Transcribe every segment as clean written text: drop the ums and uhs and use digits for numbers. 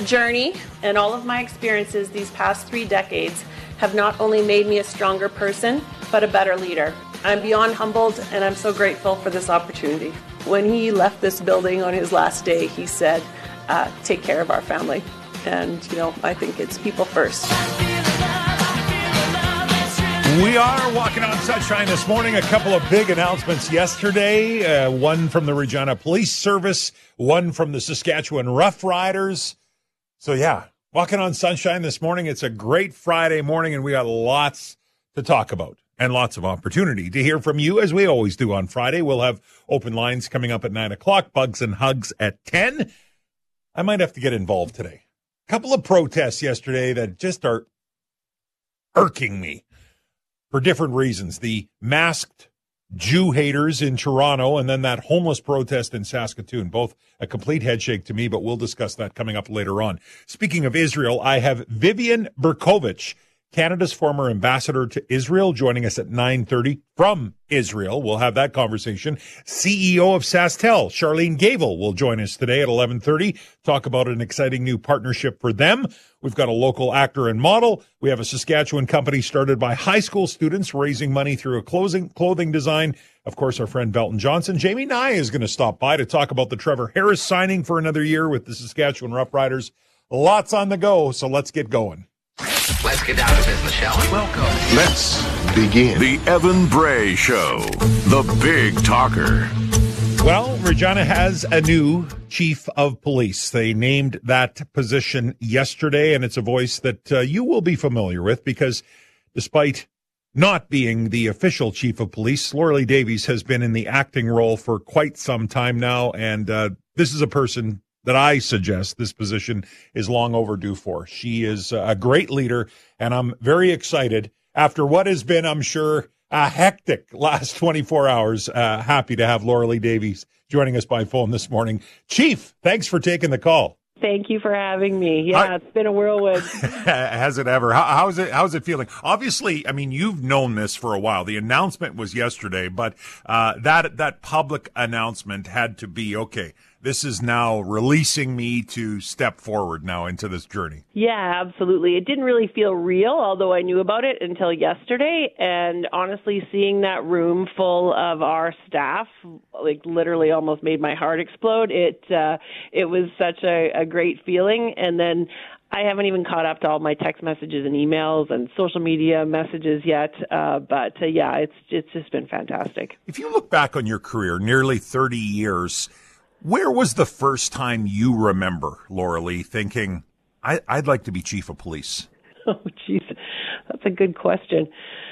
journey and all of my experiences these past 3 decades have not only made me a stronger person, but a better leader. I'm beyond humbled, and I'm so grateful for this opportunity. When he left this building on his last day, he said, take care of our family. And, I think it's people first. We are walking on sunshine this morning. A couple of big announcements yesterday. One from the Regina Police Service, one from the Saskatchewan Roughriders. So, yeah, walking on sunshine this morning. It's a great Friday morning, and we got lots to talk about and lots of opportunity to hear from you, as we always do on Friday. We'll have open lines coming up at 9 o'clock, Bugs and Hugs at 10. I might have to get involved today. A couple of protests yesterday that just are irking me for different reasons. The masked Jew haters in Toronto, and then that homeless protest in Saskatoon. Both a complete headshake to me, but we'll discuss that coming up later on. Speaking of Israel, I have Vivian Berkovich, Canada's former ambassador to Israel, joining us at 9:30 from Israel. We'll have that conversation. CEO of SaskTel, Charlene Gavel, will join us today at 11:30, talk about an exciting new partnership for them. We've got a local actor and model. We have a Saskatchewan company started by high school students raising money through a clothing design. Of course, our friend Belton Johnson. Jamie Nye is going to stop by to talk about the Trevor Harris signing for another year with the Saskatchewan Roughriders. Lots on the go, so let's get going. Let's get down to business, shall we? Welcome. Let's begin. The Evan Bray Show, the big talker. Well, Regina has a new chief of police. They named that position yesterday, and it's a voice that you will be familiar with because despite not being the official chief of police, Lorelei Davies has been in the acting role for quite some time now, and this is a person that I suggest this position is long overdue for. She is a great leader, and I'm very excited. After what has been, I'm sure, a hectic last 24 hours, happy to have Lorelei Davies joining us by phone this morning. Chief, thanks for taking the call. Thank you for having me. Yeah, it's been a whirlwind. Has it ever? How's it feeling? Obviously, I mean, you've known this for a while. The announcement was yesterday, but that public announcement had to be, okay, this is now releasing me to step forward now into this journey. Yeah, absolutely. It didn't really feel real, although I knew about it until yesterday. And honestly, seeing that room full of our staff, like literally almost made my heart explode. It was such a great feeling. And then I haven't even caught up to all my text messages and emails and social media messages yet. But yeah, it's just been fantastic. If you look back on your career, nearly 30 years, where was the first time you remember, Lorelei, thinking, I'd like to be chief of police? Oh, geez, that's a good question.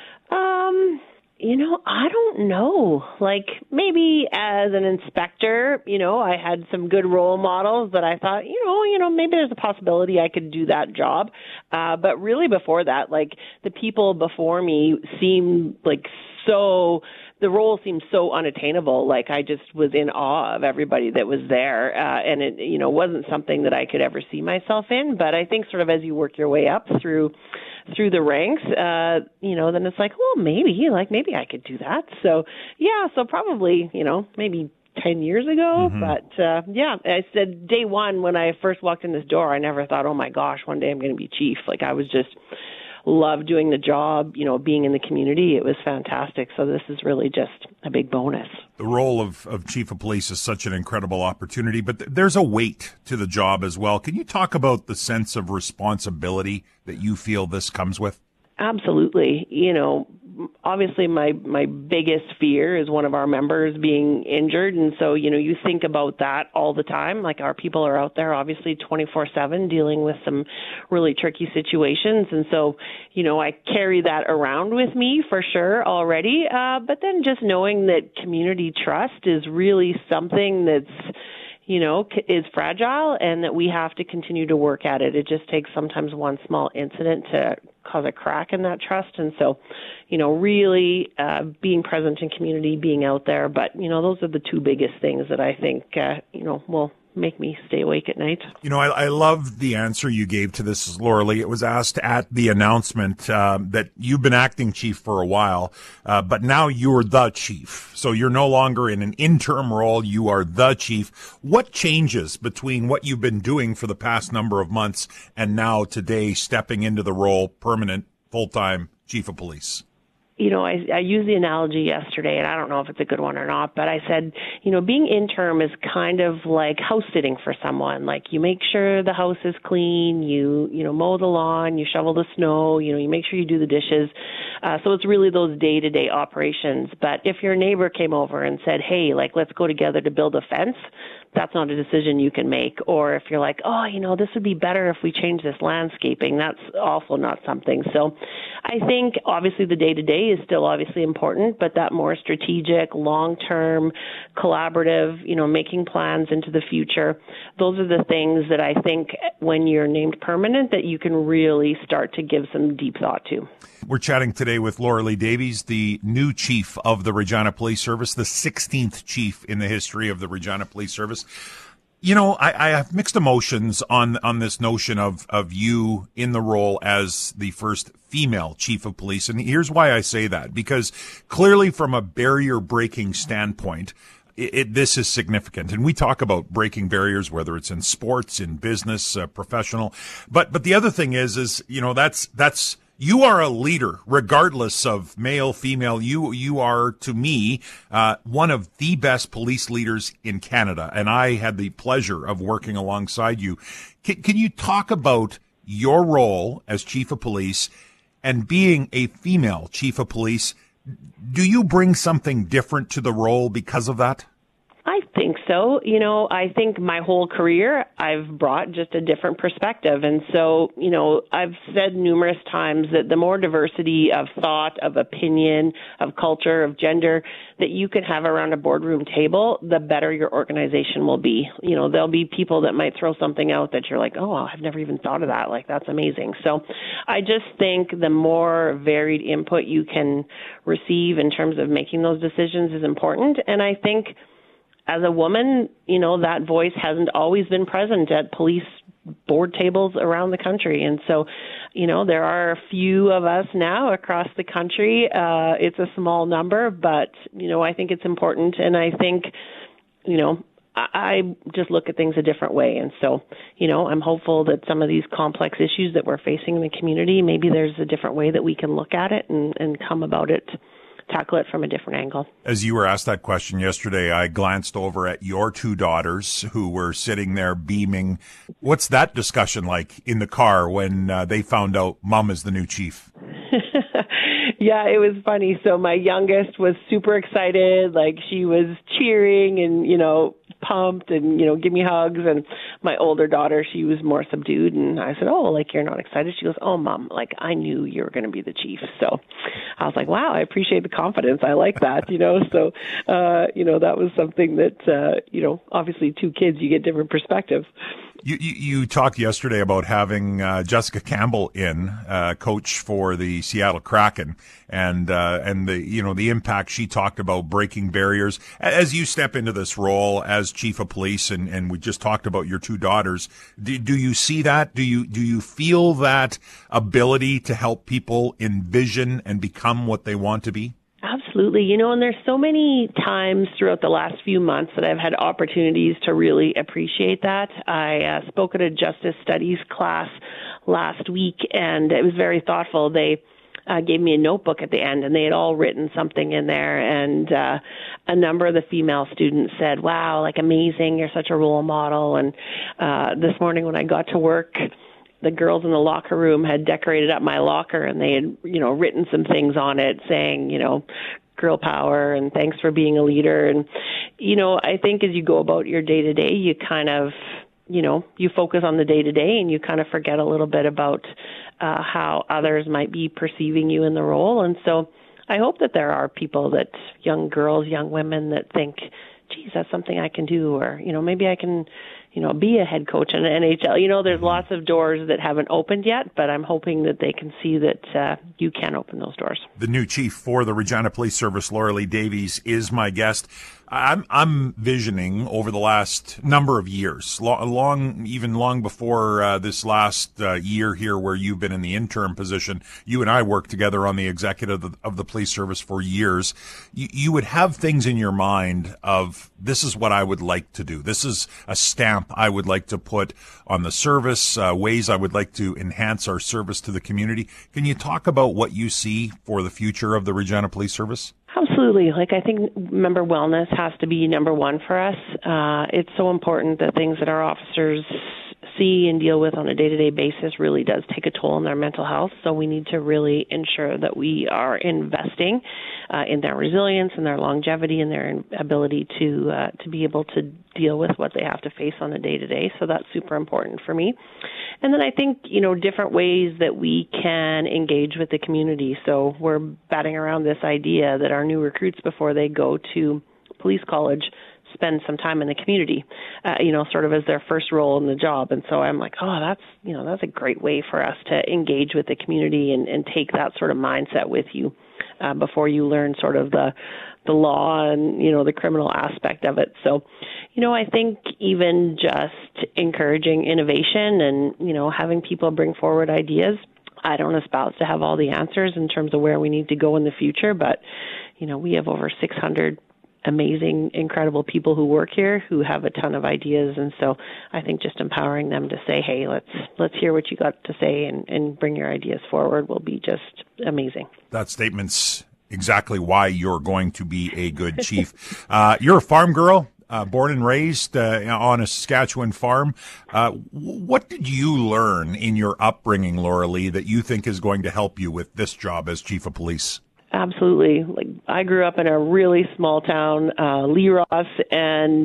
I don't know. Like maybe as an inspector, I had some good role models that I thought, maybe there's a possibility I could do that job. But really before that, like the people before me seemed like the role seemed so unattainable. Like I just was in awe of everybody that was there. And it, wasn't something that I could ever see myself in. But I think sort of as you work your way up through the ranks, then it's like, well, maybe I could do that. So yeah, so probably, maybe 10 years ago. Mm-hmm. But yeah, I said day one when I first walked in this door, I never thought, oh my gosh, one day I'm going to be chief. Like I was just love doing the job, being in the community. It was fantastic. So this is really just a big bonus. The role of chief of police is such an incredible opportunity, but there's a weight to the job as well. Can you talk about the sense of responsibility that you feel this comes with? Absolutely. Obviously my biggest fear is one of our members being injured. And so, you think about that all the time. Like our people are out there obviously 24/7 dealing with some really tricky situations. And so, I carry that around with me for sure already. But then just knowing that community trust is really something that's, is fragile and that we have to continue to work at it. It just takes sometimes one small incident to cause a crack in that trust. And so, really being present in community, being out there. But, those are the two biggest things that I think, will make me stay awake at night. You know, I love the answer you gave to this, Laura Lee. It was asked at the announcement that you've been acting chief for a while, but now you're the chief. So you're no longer in an interim role. You are the chief. What changes between what you've been doing for the past number of months and now today stepping into the role, permanent, full-time chief of police? You know, I used the analogy yesterday, and I don't know if it's a good one or not, but I said, you know, being interim is kind of like house sitting for someone. Like, you make sure the house is clean, you mow the lawn, you shovel the snow, you make sure you do the dishes. So it's really those day-to-day operations. But if your neighbor came over and said, hey, like, let's go together to build a fence, that's not a decision you can make. Or if you're like, oh, this would be better if we change this landscaping, that's also not something. So I think obviously the day-to-day is still obviously important, but that more strategic, long-term, collaborative, making plans into the future, those are the things that I think when you're named permanent that you can really start to give some deep thought to. We're chatting today with Laura Lee Davies, the new chief of the Regina Police Service, the 16th chief in the history of the Regina Police Service. You know, I have mixed emotions on this notion of you in the role as the first female chief of police. And here's why I say that, because clearly from a barrier breaking standpoint, this is significant. And we talk about breaking barriers, whether it's in sports, in business, professional. But the other thing is, that's you are a leader, regardless of male, female. You are, to me, one of the best police leaders in Canada, and I had the pleasure of working alongside you. Can you talk about your role as chief of police and being a female chief of police? Do you bring something different to the role because of that? I think so. I think my whole career I've brought just a different perspective. And so, I've said numerous times that the more diversity of thought, of opinion, of culture, of gender that you can have around a boardroom table, the better your organization will be. There'll be people that might throw something out that you're like, oh, I've never even thought of that. Like, that's amazing. So I just think the more varied input you can receive in terms of making those decisions is important. And I think as a woman, that voice hasn't always been present at police board tables around the country. And so, there are a few of us now across the country. It's a small number, but, I think it's important. And I think, I just look at things a different way. And so, I'm hopeful that some of these complex issues that we're facing in the community, maybe there's a different way that we can look at it and come about it, tackle it from a different angle. As you were asked that question yesterday, I glanced over at your two daughters who were sitting there beaming. What's that discussion like in the car when they found out Mom is the new chief? Yeah, it was funny. So my youngest was super excited. Like, she was cheering and, pumped and, give me hugs. And my older daughter, she was more subdued. And I said, oh, like, you're not excited? She goes, oh, Mom, like, I knew you were going to be the chief. So I was like, wow, I appreciate the confidence. I like that, So, that was something that, obviously 2 kids, you get different perspectives. You talked yesterday about having Jessica Campbell in coach for the Seattle Kraken, and the impact she talked about breaking barriers. As you step into this role as chief of police, and we just talked about your 2 daughters, do you see that? Do you feel that ability to help people envision and become what they want to be? Absolutely. And there's so many times throughout the last few months that I've had opportunities to really appreciate that. I spoke at a justice studies class last week, and it was very thoughtful. They gave me a notebook at the end, and they had all written something in there. And a number of the female students said, wow, like, amazing, you're such a role model. And this morning when I got to work, the girls in the locker room had decorated up my locker, and they had, written some things on it saying, girl power and thanks for being a leader. And, I think as you go about your day to day, you kind of, you focus on the day to day, and you kind of forget a little bit about how others might be perceiving you in the role. And so I hope that there are people that, young girls, young women, that think, geez, that's something I can do, or, maybe I can, be a head coach in the NHL. There's lots of doors that haven't opened yet, but I'm hoping that they can see that you can open those doors. The new chief for the Regina Police Service, Laura Lee Davies, is my guest. I'm visioning over the last number of years, even long before this last year here, where you've been in the interim position. You and I worked together on the executive of the police service for years. You would have things in your mind of, this is what I would like to do. This is a stamp I would like to put on the service, ways I would like to enhance our service to the community. Can you talk about what you see for the future of the Regina Police Service? Absolutely. Like, I think member wellness has to be number one for us. It's so important that things that our officers see and deal with on a day-to-day basis really does take a toll on their mental health. So we need to really ensure that we are investing in their resilience and their longevity and their ability to be able to deal with what they have to face on a day-to-day. So that's super important for me. And then I think, different ways that we can engage with the community. So we're batting around this idea that our new recruits, before they go to police college, spend some time in the community, sort of as their first role in the job. And so I'm like, that's a great way for us to engage with the community and take that sort of mindset with you before you learn sort of the law and, the criminal aspect of it. So, I think even just encouraging innovation and, having people bring forward ideas. I don't espouse to have all the answers in terms of where we need to go in the future, but, we have over 600 amazing, incredible people who work here who have a ton of ideas. And so I think just empowering them to say, hey, let's hear what you got to say and bring your ideas forward will be just amazing. That statement's exactly why you're going to be a good chief. You're a farm girl, born and raised on a Saskatchewan farm. What did you learn in your upbringing, Laura Lee, that you think is going to help you with this job as chief of police? Absolutely. Like, I grew up in a really small town, Lee Ross, and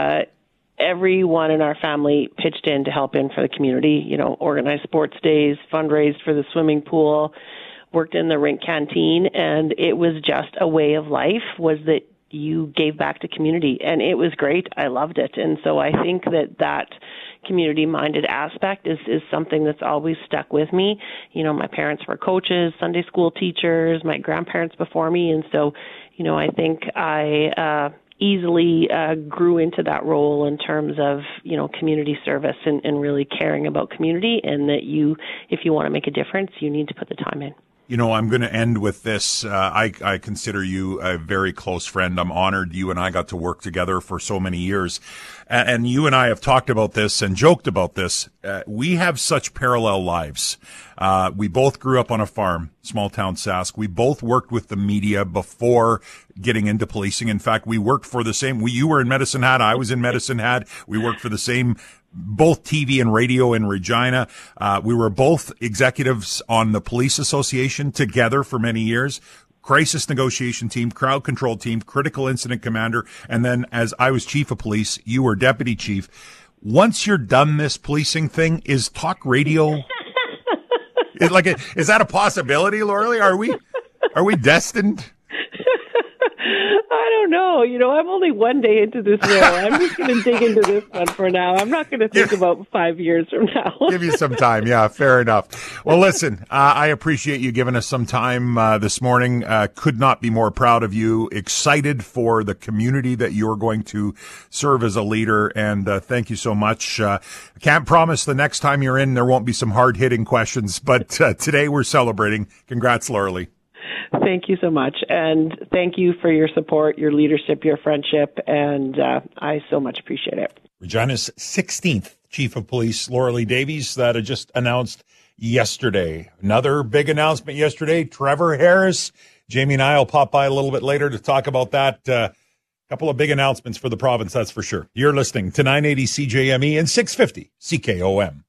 everyone in our family pitched in to help in for the community, organized sports days, fundraised for the swimming pool, worked in the rink canteen, and it was just a way of life, was that you gave back to community, and it was great. I loved it. And so I think that community-minded aspect is something that's always stuck with me. My parents were coaches, Sunday school teachers, my grandparents before me, and so, I think I easily grew into that role in terms of, community service and really caring about community, and that if you want to make a difference, you need to put the time in. I'm going to end with this. I consider you a very close friend. I'm honored you and I got to work together for so many years. And you and I have talked about this and joked about this. We have such parallel lives. We both grew up on a farm, small town Sask. We both worked with the media before getting into policing. In fact, we worked for the same, you were in Medicine Hat, I was in Medicine Hat. We worked for the same, both TV and radio in Regina. We were both executives on the police association together for many years. Crisis negotiation team, crowd control team, critical incident commander. And then as I was chief of police, you were deputy chief. Once you're done this policing thing, is talk radio, is that a possibility, Laura Lee? Are we destined? I don't know. I'm only one day into this role. I'm just going to dig into this one for now. I'm not going to think about 5 years from now. Give you some time. Yeah, fair enough. Well, listen, I appreciate you giving us some time this morning. Could not be more proud of you. Excited for the community that you're going to serve as a leader. And thank you so much. Can't promise the next time you're in, there won't be some hard-hitting questions. But today we're celebrating. Congrats, Laura Lee. Thank you so much. And thank you for your support, your leadership, your friendship, and I so much appreciate it. Regina's 16th Chief of Police, Laura Lee Davies, that had just announced yesterday. Another big announcement yesterday, Trevor Harris. Jamie and I will pop by a little bit later to talk about that. Couple of big announcements for the province, that's for sure. You're listening to 980 CJME and 650 CKOM.